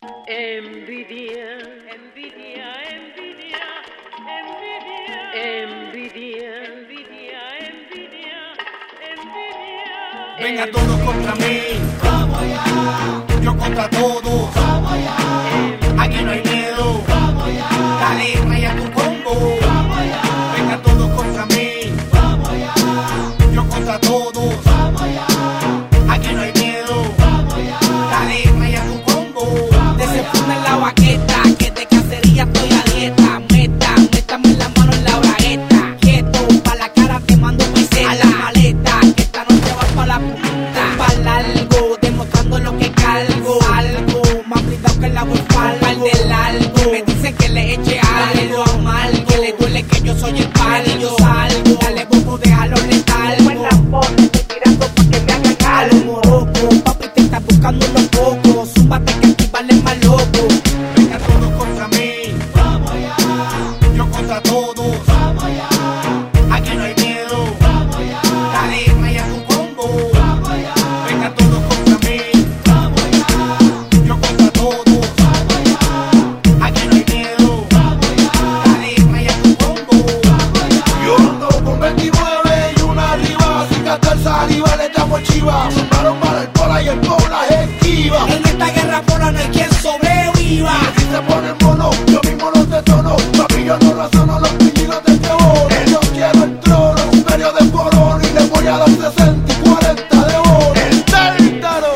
Envidia, envidia, envidia, envidia, envidia, envidia, envidia, envidia. Venga todos contra mí, vamos allá. Yo contra todos, vamos allá. Aquí no hay miedo, vamos allá. Dale, raya tu combo, vamos allá. Venga todos contra mí, vamos allá. Yo contra todos, vamos allá. Aquí no hay miedo, vamos allá. Dale, raya tu combo. Desenfunda en la baqueta, que de cacería estoy a dieta. Métame la mano en la bragueta. Quieto, pa' la cara te mando peseta. A la maleta, que esta noche va pa' la punta. Pa' largo, demostrando lo que cargo. Algo más blindado que el agua en falgo. Pal de largo, me dicen que le eche algo amargo. Que le duele que yo soy el palo y yo salgo. Dale bobo, déjalo letal. Buena foto, estoy tirando pa' que me hagan algo. Moroco, papi te está buscando unos pocos. Zúmbate que aquí vale más loco. Venga todos contra mí, vamos allá. Yo contra todos, vamos allá. Aquí no hay miedo, vamos allá. Dale, raya tu combo, vamos allá. Venga todos contra mí, vamos allá. Yo contra todos, vamos allá. Aquí no hay miedo, vamos allá. Dale, raya tu combo, vamos allá. Yo ando con 29 y una arriba, sin gastar saliva le echamos chiva. Sonaron para el pola y el pola es esquiva. En esta guerra pola no hay quien sobreviva. Y si se pone el mono, yo mismo los detono. Papi, yo no razono los pillitos de este bono. Yo quiero el trono, un medio de porón. Y le voy a dar 60 y 40 de bono. El tártaro.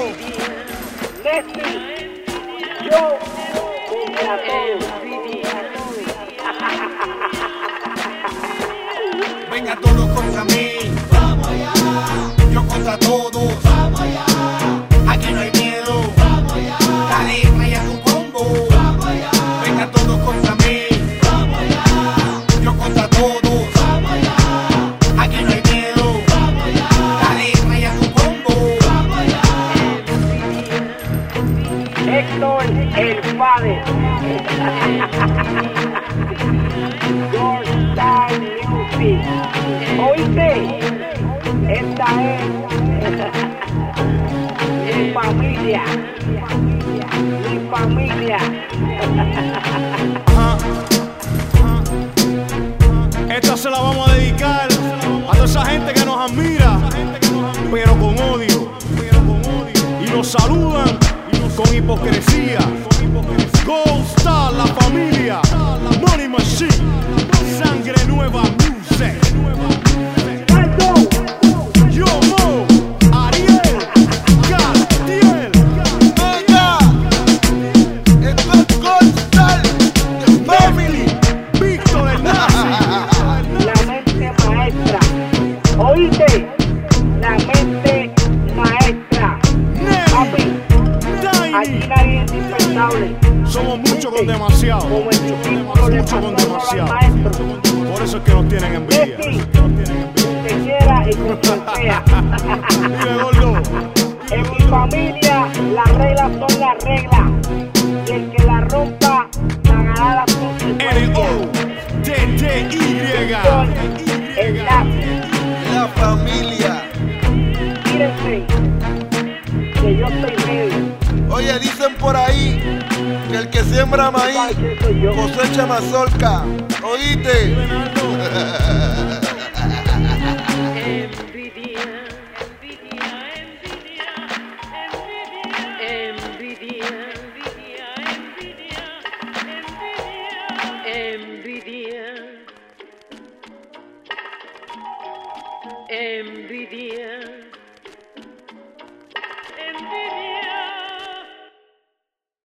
Yo contra todos. Venga todos contra mí, vamos allá. Yo contra todos, vamos allá. Aquí no hay miedo, vamos allá. Dale, raya tu combo, vamos allá. Venga todos contra mí, vamos allá. Yo contra todos, vamos allá. Aquí no hay miedo, vamos allá. Dale, raya tu combo, vamos allá. Héctor el padre. Georgetown Music. ¿Oíste? Esta es mi familia. Mi familia. Esta se la vamos a dedicar a toda esa gente que nos admira, pero con odio. Y nos saludan con hipocresía. Gold Star, la familia. Money Machine. Sangre Nueva Music. Yo Mo, Ariel, Cartier. Venga, esto es Gold Star, The Family. Víctor el Nazi. La mente maestra. ¿Oíste? La mente maestra. Papi, aquí Tiny. nadie es indispensable. Somos muchos con demasiado. Como el chiquito le Muchos con pasó al demasiado. maestro. Por eso es que nos tienen envidia. Que quiera y con quien sea. Dile, gordo. En mi familia las reglas son las reglas. Y el que la rompa pagará las consecuencias. N-O-T-T-Y. El lápiz. La familia. Mírense que yo estoy ready. Oye, dicen por ahí que el que siembra ¿Sabes maíz quién soy yo? cosecha mazorca. ¿Oíste? Envidia, envidia, envidia, envidia, envidia, envidia, envidia, envidia, envidia.